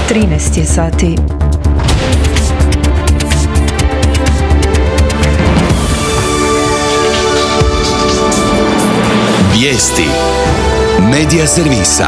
13 je sati. Vijesti Medija servisa.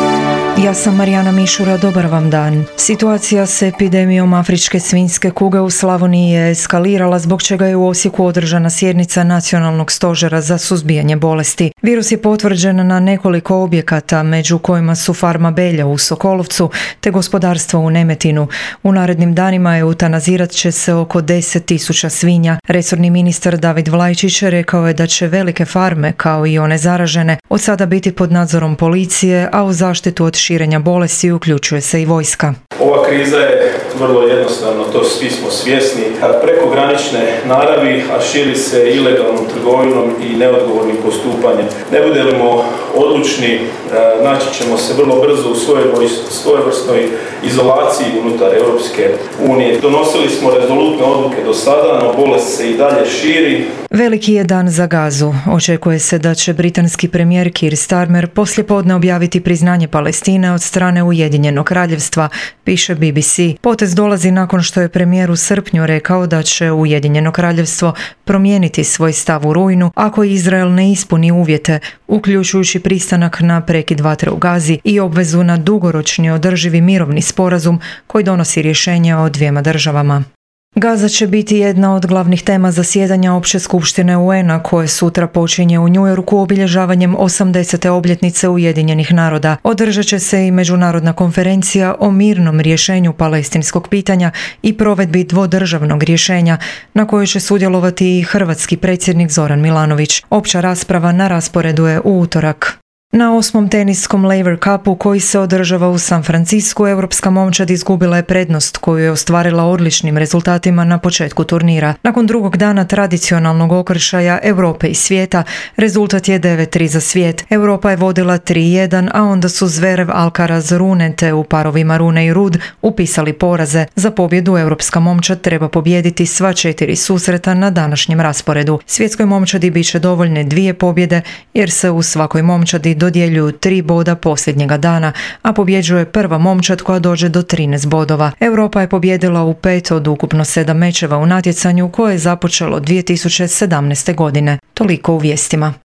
Ja sam Marijana Mišura, dobar vam dan. Situacija s epidemijom afričke svinjske kuge u Slavoniji je eskalirala, zbog čega je u Osijeku održana sjednica Nacionalnog stožera za suzbijanje bolesti. Virus je potvrđen na nekoliko objekata, među kojima su farma Belja u Sokolovcu te gospodarstvo u Nemetinu. U narednim danima eutanazirat će se oko 10.000 svinja. Resorni ministar David Vlajčić rekao je da će velike farme, kao i one zaražene, od sada biti pod nadzorom policije, a u zaštitu od širenja bolesti uključuje se i vojska. Ova kriza je vrlo jednostavno, to svi smo svjesni, prekogranične naravi, a širi se ilegalnom trgovinom i neodgovornim postupanjem. Ne budemo odlučni, naći ćemo se vrlo brzo u svojevrsnoj izolaciji unutar Europske unije. Donosili smo rezolutne odluke do sada, no bolest se i dalje širi. Veliki je dan za Gazu. Očekuje se da će britanski premijer Keir Starmer poslijepodne objaviti priznanje Palestine od strane Ujedinjenog kraljevstva, piše BBC. Potez dolazi nakon što je premijer u srpnju rekao da će Ujedinjeno kraljevstvo promijeniti svoj stav u rujnu ako Izrael ne ispuni uvjete, uključujući pristanak na prekid vatre u Gazi i obvezu na dugoročni održivi mirovni sporazum koji donosi rješenje o dvijema državama. Gaza će biti jedna od glavnih tema zasjedanja Opće skupštine UN-a koje sutra počinje u New Yorku obilježavanjem 80. obljetnice Ujedinjenih naroda. Održat će se i međunarodna konferencija o mirnom rješenju palestinskog pitanja i provedbi dvodržavnog rješenja, na kojoj će sudjelovati i hrvatski predsjednik Zoran Milanović. Opća rasprava na rasporedu je u utorak. Na 8. teniskom Laver Cupu koji se održava u San Francisku, europska momčad izgubila je prednost koju je ostvarila odličnim rezultatima na početku turnira. Nakon drugog dana tradicionalnog okršaja Europe i svijeta, rezultat je 9-3 za svijet. Europa je vodila 3-1, a onda su Zverev, Alcaraz, Rune te u parovima Rune i Rud upisali poraze. Za pobjedu europska momčad treba pobijediti sva 4 susreta na današnjem rasporedu. Svjetskoj momčadi bit će dovoljne 2 pobjede jer se u svakoj momčadi dodjeljuju 3 boda posljednjega dana, a pobjeđuje prva momčad koja dođe do 13 bodova. Europa je pobjedila u 5 od ukupno 7 mečeva u natjecanju koje je započelo 2017. godine. Toliko u vijestima.